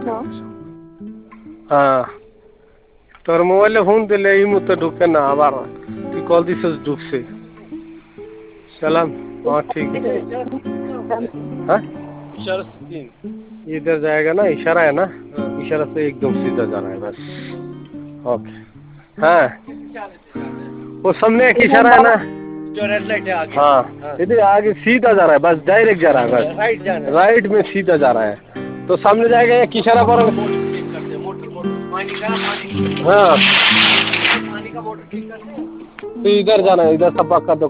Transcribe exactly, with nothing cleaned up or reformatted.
हाँ তোর মোবাইলে ফোন দিলে এই মুহূর্তে ঢুকে না আবার তুই কল দিছিস ঢুকছে सलाम हाँ ठीक है हाँ इशारा से तीन इधर जाएगा ना इशारा है ना इशारा से एकदम सीधा जाना है बस ओके हाँ वो सामने एक इशारा है ना जो रेड लाइट है आगे हाँ इधर आगे सीधा जा रहा है बस डायरेक्ट जा रहा है बस राइट जाना है राइट में सीधा जा रहा है तो सामने जाएगा एक इशारा पर मोटर मोटर पानी का पानी हाँ पानी का मोटर ठीक करते हैं तो इधर जाना है इधर सब का